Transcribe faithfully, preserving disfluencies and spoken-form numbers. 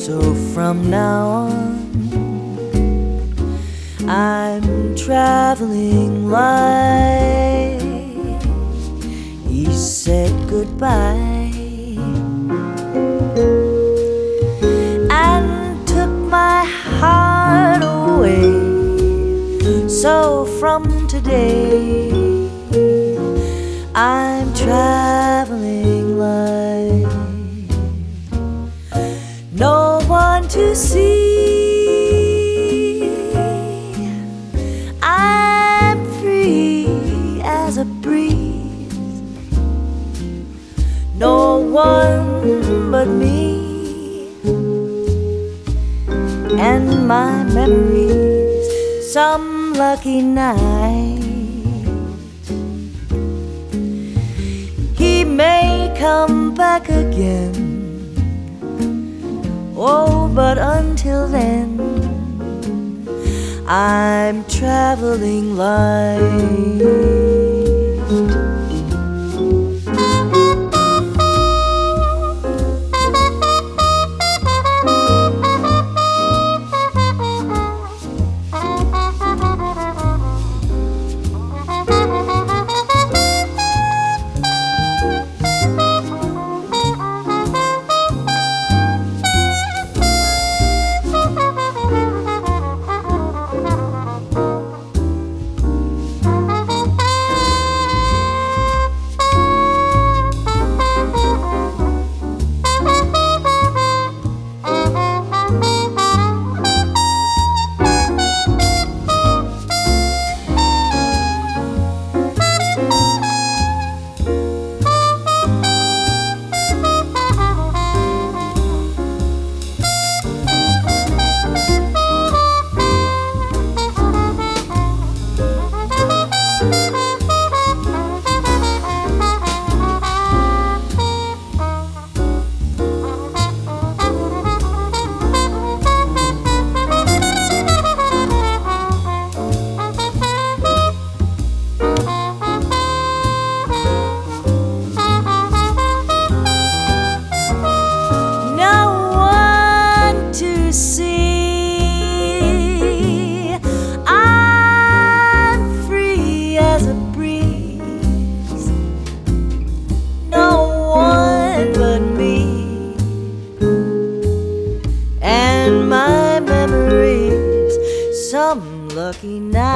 So from now on, I'm traveling light. He said goodbye and took my heart away. So from today, I'm traveling light. No one to see. I'm free as a breeze. No one but me and my memories. Some lucky night he may come back again. Oh, but until then, I'm traveling light. Some lucky night